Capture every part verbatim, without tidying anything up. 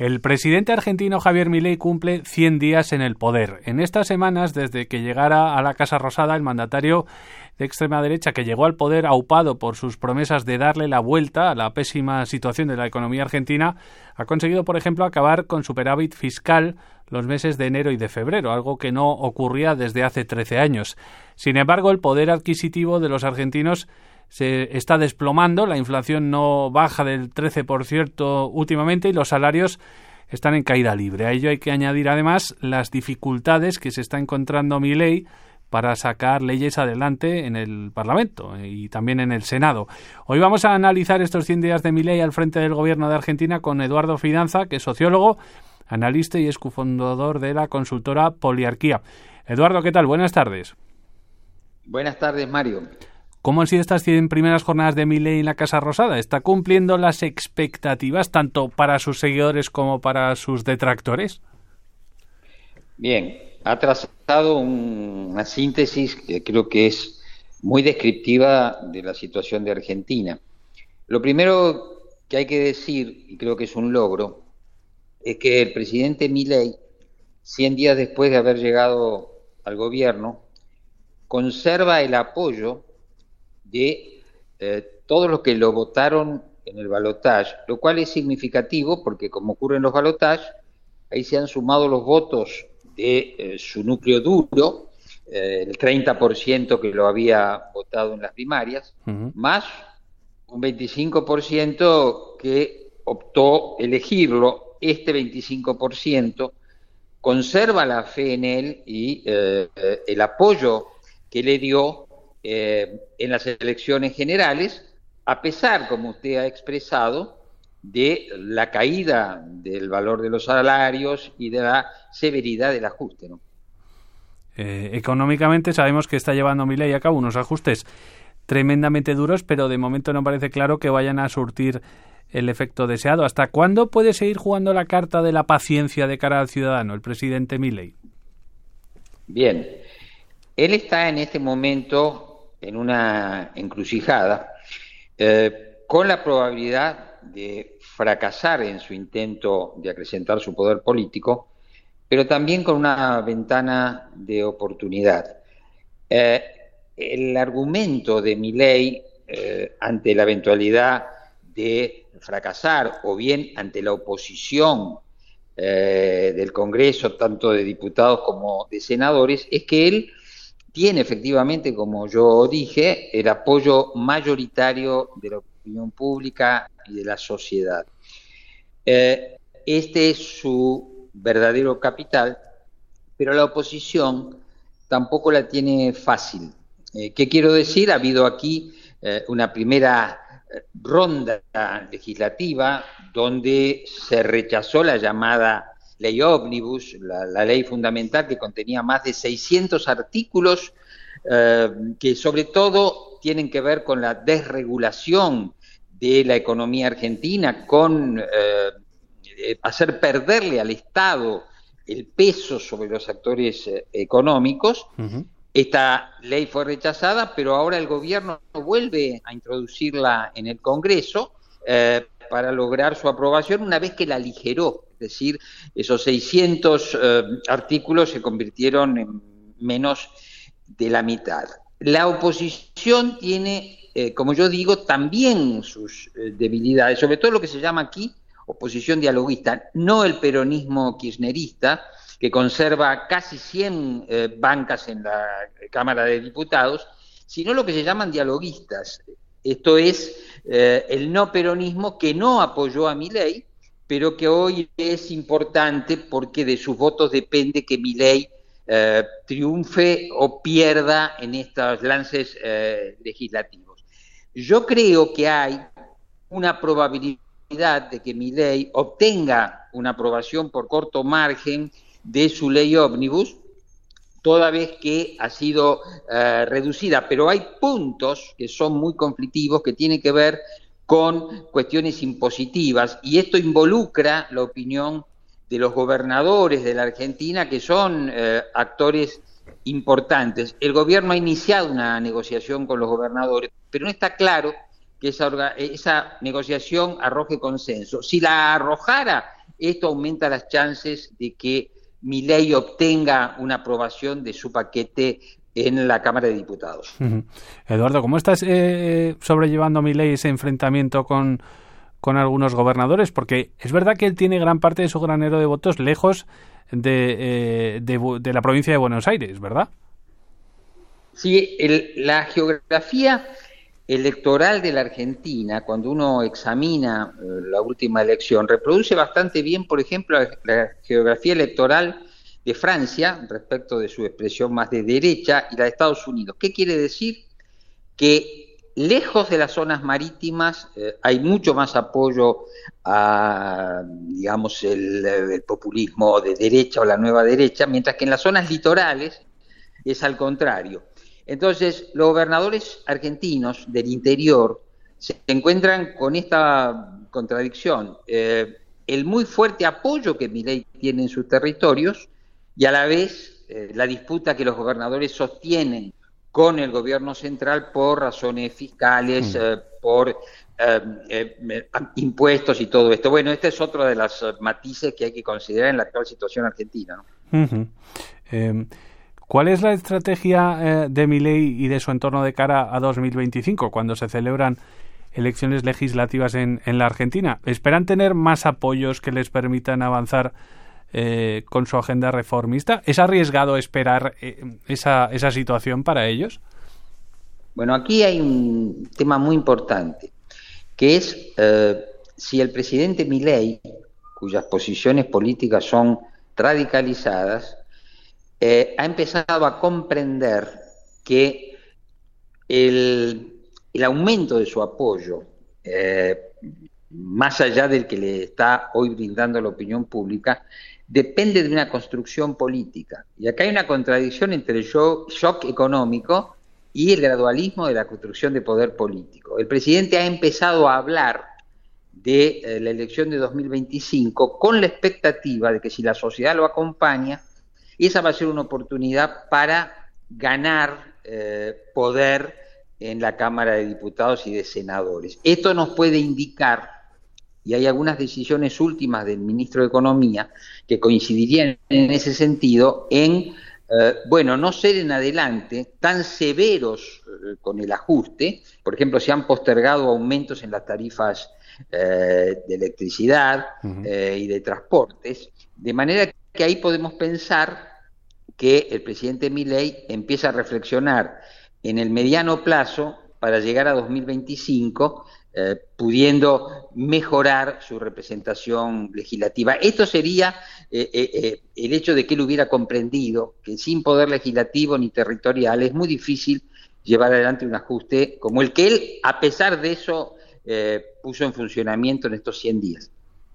El presidente argentino Javier Milei cumple cien días en el poder. En estas semanas, desde que llegara a la Casa Rosada, el mandatario de extrema derecha, que llegó al poder aupado por sus promesas de darle la vuelta a la pésima situación de la economía argentina, ha conseguido, por ejemplo, acabar con superávit fiscal los meses de enero y de febrero, algo que no ocurría desde hace trece años. Sin embargo, el poder adquisitivo de los argentinos se está desplomando, la inflación no baja del trece por ciento últimamente y los salarios están en caída libre. A ello hay que añadir además las dificultades que se está encontrando Milei para sacar leyes adelante en el Parlamento y también en el Senado. Hoy vamos a analizar estos cien días de Milei al frente del gobierno de Argentina con Eduardo Fidanza, que es sociólogo, analista y es cofundador de la consultora Poliarquía. Eduardo, ¿qué tal? Buenas tardes. Buenas tardes, Mario. ¿Cómo han sido estas cien primeras jornadas de Milei en la Casa Rosada? ¿Está cumpliendo las expectativas tanto para sus seguidores como para sus detractores? Bien, ha trazado un, una síntesis que creo que es muy descriptiva de la situación de Argentina. Lo primero que hay que decir, y creo que es un logro, es que el presidente Milei, cien días después de haber llegado al gobierno, conserva el apoyo de eh, todos los que lo votaron en el balotaje, lo cual es significativo porque, como ocurre en los balotajes, ahí se han sumado los votos de eh, su núcleo duro, eh, el treinta por ciento que lo había votado en las primarias, uh-huh. más un veinticinco por ciento que optó elegirlo. Este veinticinco por ciento conserva la fe en él y eh, eh, el apoyo que le dio Eh, en las elecciones generales, a pesar, como usted ha expresado, de la caída del valor de los salarios y de la severidad del ajuste, ¿no? Eh, económicamente sabemos que está llevando Milei a cabo unos ajustes tremendamente duros, pero de momento no parece claro que vayan a surtir el efecto deseado. ¿Hasta cuándo puede seguir jugando la carta de la paciencia de cara al ciudadano, el presidente Milei? Bien, él está en este momento en una encrucijada, eh, con la probabilidad de fracasar en su intento de acrecentar su poder político, pero también con una ventana de oportunidad. Eh, el argumento de Milei eh, ante la eventualidad de fracasar o bien ante la oposición eh, del Congreso, tanto de diputados como de senadores, es que él tiene efectivamente, como yo dije, el apoyo mayoritario de la opinión pública y de la sociedad. Eh, este es su verdadero capital, pero la oposición tampoco la tiene fácil. Eh, ¿Qué quiero decir? Ha habido aquí eh, una primera ronda legislativa donde se rechazó la llamada ley ómnibus, la, la ley fundamental que contenía más de seiscientos artículos eh, que sobre todo tienen que ver con la desregulación de la economía argentina, con eh, hacer perderle al Estado el peso sobre los actores eh, económicos. Uh-huh. Esta ley fue rechazada, pero ahora el gobierno vuelve a introducirla en el Congreso eh, para lograr su aprobación una vez que la aligeró. Es decir, esos seiscientos eh, artículos se convirtieron en menos de la mitad. La oposición tiene, eh, como yo digo, también sus eh, debilidades, sobre todo lo que se llama aquí oposición dialoguista, no el peronismo kirchnerista, que conserva casi cien eh, bancas en la Cámara de Diputados, sino lo que se llaman dialoguistas. Esto es eh, el no peronismo que no apoyó a Milei, pero que hoy es importante porque de sus votos depende que Milei eh, triunfe o pierda en estos lances eh, legislativos. Yo creo que hay una probabilidad de que Milei obtenga una aprobación por corto margen de su ley ómnibus, toda vez que ha sido eh, reducida, pero hay puntos que son muy conflictivos que tienen que ver con cuestiones impositivas, y esto involucra la opinión de los gobernadores de la Argentina, que son eh, actores importantes. El gobierno ha iniciado una negociación con los gobernadores, pero no está claro que esa, esa negociación arroje consenso. Si la arrojara, esto aumenta las chances de que Milei obtenga una aprobación de su paquete en la Cámara de Diputados. Uh-huh. Eduardo, ¿cómo estás eh, sobrellevando Milei ese enfrentamiento con, con algunos gobernadores? Porque es verdad que él tiene gran parte de su granero de votos lejos de, eh, de, de la provincia de Buenos Aires, ¿verdad? Sí, el, la geografía electoral de la Argentina, cuando uno examina eh, la última elección, reproduce bastante bien, por ejemplo, la, la geografía electoral de Francia respecto de su expresión más de derecha y la de Estados Unidos. ¿Qué quiere decir? Que lejos de las zonas marítimas eh, hay mucho más apoyo a, digamos, el, el populismo de derecha o la nueva derecha, mientras que en las zonas litorales es al contrario. Entonces, los gobernadores argentinos del interior se encuentran con esta contradicción, eh, el muy fuerte apoyo que Milei tiene en sus territorios y a la vez eh, la disputa que los gobernadores sostienen con el gobierno central por razones fiscales, mm. eh, por eh, eh, impuestos y todo esto. Bueno, este es otro de los matices que hay que considerar en la actual situación argentina, ¿no? Uh-huh. Eh... ¿Cuál es la estrategia eh, de Milei y de su entorno de cara a dos mil veinticinco, cuando se celebran elecciones legislativas en, en la Argentina? ¿Esperan tener más apoyos que les permitan avanzar eh, con su agenda reformista? ¿Es arriesgado esperar eh, esa, esa situación para ellos? Bueno, aquí hay un tema muy importante, que es eh, si el presidente Milei, cuyas posiciones políticas son radicalizadas, Eh, ha empezado a comprender que el, el aumento de su apoyo, eh, más allá del que le está hoy brindando la opinión pública, depende de una construcción política. Y acá hay una contradicción entre el shock, shock económico y el gradualismo de la construcción de poder político. El presidente ha empezado a hablar de eh, la elección de dos mil veinticinco con la expectativa de que si la sociedad lo acompaña, esa va a ser una oportunidad para ganar eh, poder en la Cámara de Diputados y de Senadores. Esto nos puede indicar, y hay algunas decisiones últimas del ministro de Economía que coincidirían en ese sentido, en, eh, bueno, no ser en adelante tan severos eh, con el ajuste. Por ejemplo, se han postergado aumentos en las tarifas eh, de electricidad uh-huh. eh, y de transportes, de manera que que ahí podemos pensar que el presidente Milei empieza a reflexionar en el mediano plazo para llegar a dos mil veinticinco, eh, pudiendo mejorar su representación legislativa. Esto sería eh, eh, el hecho de que él hubiera comprendido que sin poder legislativo ni territorial es muy difícil llevar adelante un ajuste como el que él, a pesar de eso, eh, puso en funcionamiento en estos cien días.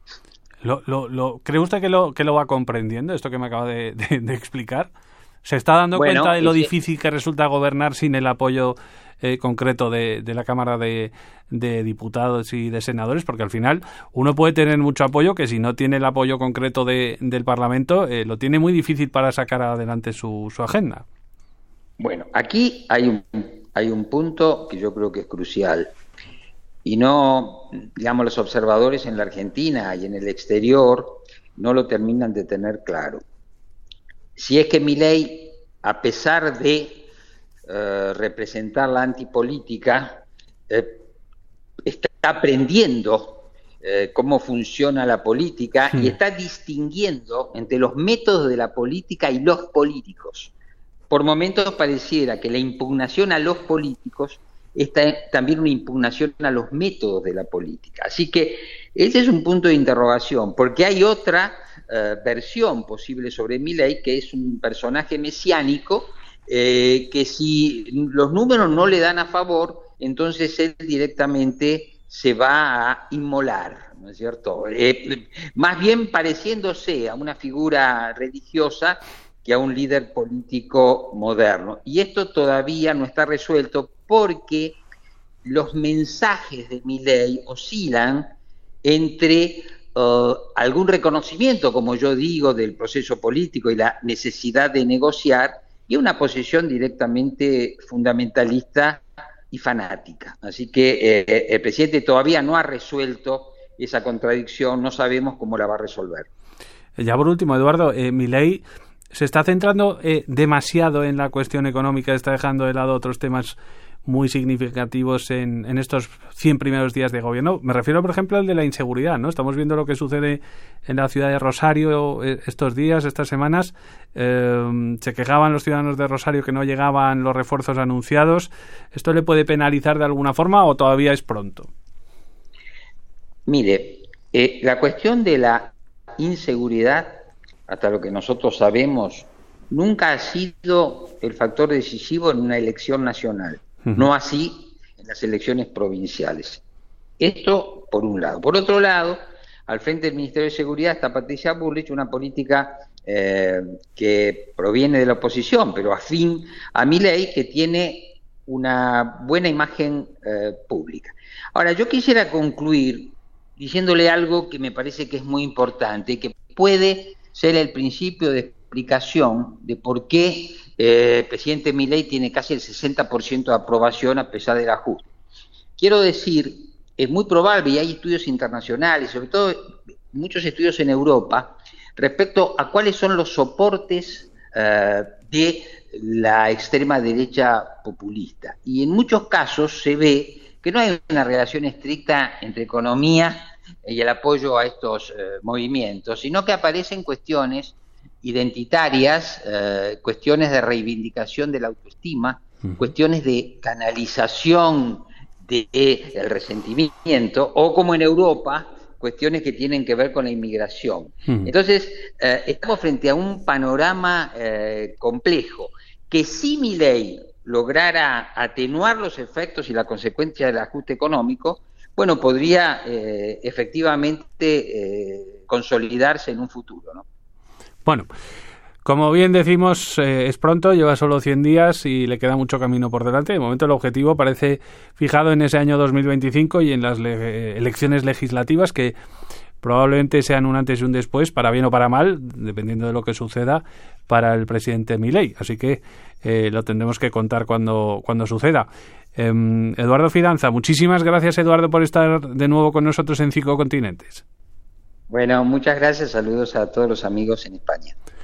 Lo, lo, lo, ¿Cree usted que lo, que lo va comprendiendo, esto que me acaba de, de, de explicar? ¿Se está dando bueno, cuenta de lo sí. difícil que resulta gobernar sin el apoyo eh, concreto de, de la Cámara de, de Diputados y de Senadores? Porque al final uno puede tener mucho apoyo que si no tiene el apoyo concreto de, del Parlamento eh, lo tiene muy difícil para sacar adelante su, su agenda. Bueno, aquí hay un, hay un punto que yo creo que es crucial. Y no, digamos, los observadores en la Argentina y en el exterior no lo terminan de tener claro. Si es que Milei, a pesar de eh, representar la antipolítica, eh, está aprendiendo eh, cómo funciona la política sí. y está distinguiendo entre los métodos de la política y los políticos. Por momentos pareciera que la impugnación a los políticos esta es también una impugnación a los métodos de la política. Así que ese es un punto de interrogación, porque hay otra eh, versión posible sobre Milei, que es un personaje mesiánico, eh, que si los números no le dan a favor, entonces él directamente se va a inmolar, ¿no es cierto? Eh, más bien pareciéndose a una figura religiosa que a un líder político moderno. Y esto todavía no está resuelto porque los mensajes de Milei oscilan entre uh, algún reconocimiento, como yo digo, del proceso político y la necesidad de negociar, y una posición directamente fundamentalista y fanática. Así que eh, el presidente todavía no ha resuelto esa contradicción, no sabemos cómo la va a resolver. Ya por último, Eduardo, eh, Milei se está centrando eh, demasiado en la cuestión económica, está dejando de lado otros temas muy significativos en, en estos cien primeros días de gobierno. Me refiero, por ejemplo, al de la inseguridad, ¿no? Estamos viendo lo que sucede en la ciudad de Rosario estos días, estas semanas. Eh, se quejaban los ciudadanos de Rosario que no llegaban los refuerzos anunciados. ¿Esto le puede penalizar de alguna forma o todavía es pronto? Mire, eh, la cuestión de la inseguridad, hasta lo que nosotros sabemos, nunca ha sido el factor decisivo en una elección nacional. No así en las elecciones provinciales. Esto por un lado. Por otro lado, al frente del Ministerio de Seguridad está Patricia Bullrich, una política eh, que proviene de la oposición, pero afín a Milei, que tiene una buena imagen eh, pública. Ahora, yo quisiera concluir diciéndole algo que me parece que es muy importante, que puede ser el principio de explicación de por qué eh, el presidente Milei tiene casi el sesenta por ciento de aprobación a pesar del ajuste. Quiero decir, es muy probable, y hay estudios internacionales, sobre todo muchos estudios en Europa, respecto a cuáles son los soportes eh, de la extrema derecha populista. Y en muchos casos se ve que no hay una relación estricta entre economía y el apoyo a estos eh, movimientos, sino que aparecen cuestiones identitarias, eh, cuestiones de reivindicación de la autoestima, uh-huh. cuestiones de canalización del de resentimiento, o como en Europa, cuestiones que tienen que ver con la inmigración. Uh-huh. Entonces, eh, estamos frente a un panorama eh, complejo, que si Milei lograra atenuar los efectos y la consecuencia del ajuste económico, bueno, podría eh, efectivamente eh, consolidarse en un futuro, ¿no? Bueno, como bien decimos, eh, es pronto, lleva solo cien días y le queda mucho camino por delante. De momento el objetivo parece fijado en ese año dos mil veinticinco y en las le- elecciones legislativas que probablemente sean un antes y un después, para bien o para mal, dependiendo de lo que suceda para el presidente Milei. Así que eh, lo tendremos que contar cuando, cuando suceda. Eh, Eduardo Fidanza, muchísimas gracias, Eduardo, por estar de nuevo con nosotros en Cinco Continentes. Bueno, muchas gracias, saludos a todos los amigos en España.